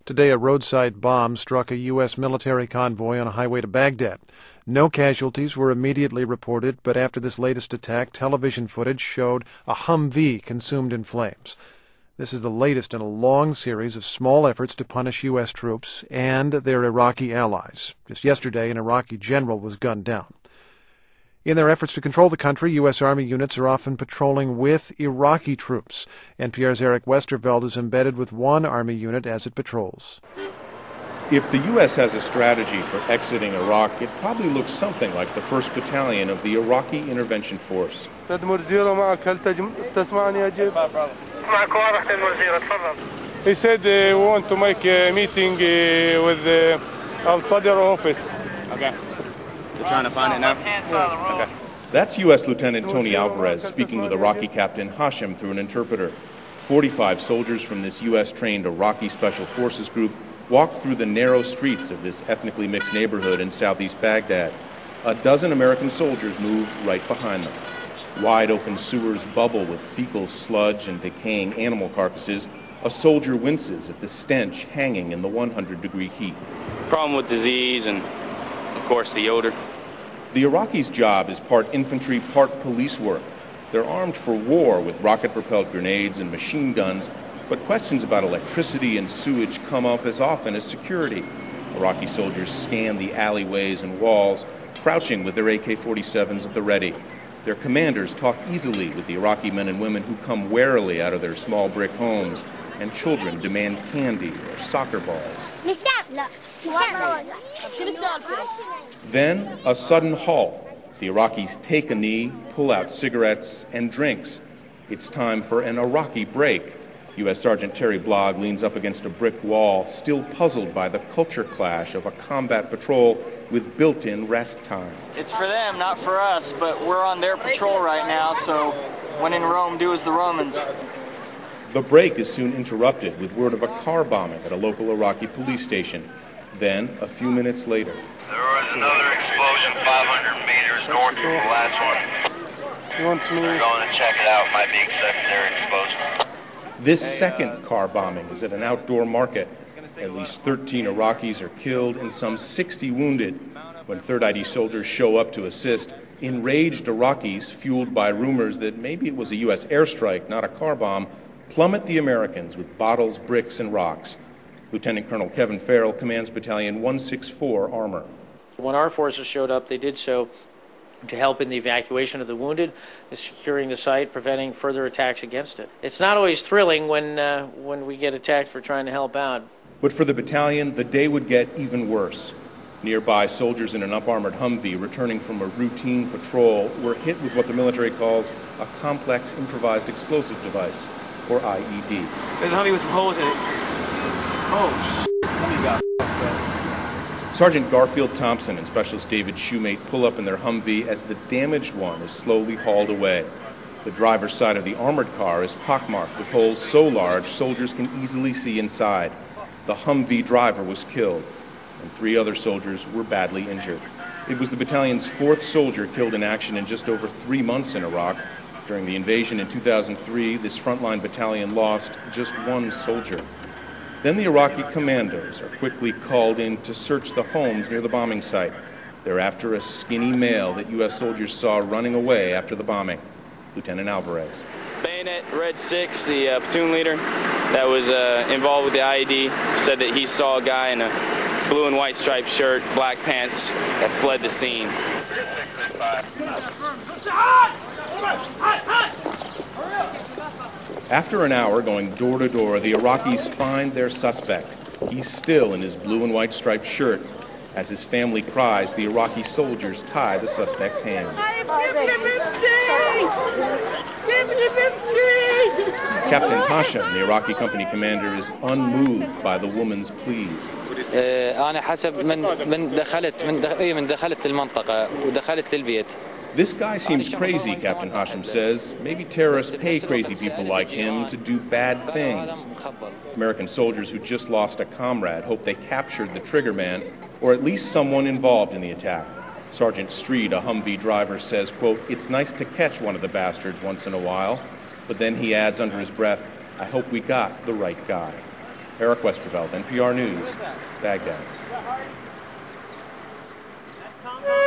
Today, a roadside bomb struck a U.S. military convoy on a highway to Baghdad. No casualties were immediately reported, but after this latest attack, television footage showed a Humvee consumed in flames. This is the latest in a long series of small efforts to punish U.S. troops and their Iraqi allies. Just yesterday, an Iraqi general was gunned down. In their efforts to control the country, U.S. Army units are often patrolling with Iraqi troops. NPR's Eric Westerveld is embedded with one Army unit as it patrols. If the U.S. has a strategy for exiting Iraq, it probably looks something like the 1st Battalion of the Iraqi Intervention Force. He said we want to make a meeting with Al-Sadr office. Okay. They're trying to find it now? Okay. That's U.S. Lieutenant Tony Alvarez speaking with Iraqi Captain Hashim through an interpreter. 45 soldiers from this U.S.-trained Iraqi Special Forces group walked through the narrow streets of this ethnically mixed neighborhood in southeast Baghdad. A dozen American soldiers moved right behind them. Wide-open sewers bubble with fecal sludge and decaying animal carcasses. A soldier winces at the stench hanging in the 100-degree heat. Problem with disease and, of course, the odor. The Iraqis' job is part infantry, part police work. They're armed for war with rocket-propelled grenades and machine guns, but questions about electricity and sewage come up as often as security. Iraqi soldiers scan the alleyways and walls, crouching with their AK-47s at the ready. Their commanders talk easily with the Iraqi men and women who come warily out of their small brick homes, and children demand candy or soccer balls. Then, a sudden halt. The Iraqis take a knee, pull out cigarettes and drinks. It's time for an Iraqi break. U.S. Sergeant Terry Blogg leans up against a brick wall, still puzzled by the culture clash of a combat patrol with built-in rest time. It's for them, not for us, but we're on their patrol right now, so when in Rome, do as the Romans. The break is soon interrupted with word of a car bombing at a local Iraqi police station. Then, a few minutes later, there was another explosion 500 meters north of the last one. They're going to check it out. Might be a secondary explosion. This second car bombing is at an outdoor market. At least 13 Iraqis are killed and some 60 wounded. When 3rd ID soldiers show up to assist, enraged Iraqis, fueled by rumors that maybe it was a U.S. airstrike, not a car bomb, plummet the Americans with bottles, bricks, and rocks. Lieutenant Colonel Kevin Farrell commands Battalion 164 Armor. When our forces showed up, they did so to help in the evacuation of the wounded, securing the site, preventing further attacks against it. It's not always thrilling when we get attacked for trying to help out. But for the battalion, the day would get even worse. Nearby, soldiers in an up-armored Humvee returning from a routine patrol were hit with what the military calls a complex improvised explosive device, or IED. There's a Humvee with some holes in it. Oh, shit. Somebody got up. Sergeant Garfield Thompson and Specialist David Shoemate pull up in their Humvee as the damaged one is slowly hauled away. The driver's side of the armored car is pockmarked with holes so large soldiers can easily see inside. The Humvee driver was killed, and 3 other soldiers were badly injured. It was the battalion's 4th soldier killed in action in just over 3 months in Iraq. During the invasion in 2003, this frontline battalion lost just 1 soldier. Then the Iraqi commandos are quickly called in to search the homes near the bombing site. They're after a skinny male that U.S. soldiers saw running away after the bombing. Lieutenant Alvarez. Bayonet Red 6, the platoon leader that was involved with the IED, said that he saw a guy in a blue and white striped shirt, black pants, that fled the scene. After an hour going door to door, the Iraqis find their suspect. He's still in his blue and white striped shirt. As his family cries, the Iraqi soldiers tie the suspect's hands. Captain Hashim, the Iraqi company commander, is unmoved by the woman's pleas. This guy seems crazy, Captain Hashim says. Maybe terrorists pay crazy people like him to do bad things. American soldiers who just lost a comrade hope they captured the trigger man, or at least someone involved in the attack. Sergeant Street, a Humvee driver, says, quote, "It's nice to catch one of the bastards once in a while." But then he adds under his breath, "I hope we got the right guy." Eric Westerveld, NPR News, Baghdad.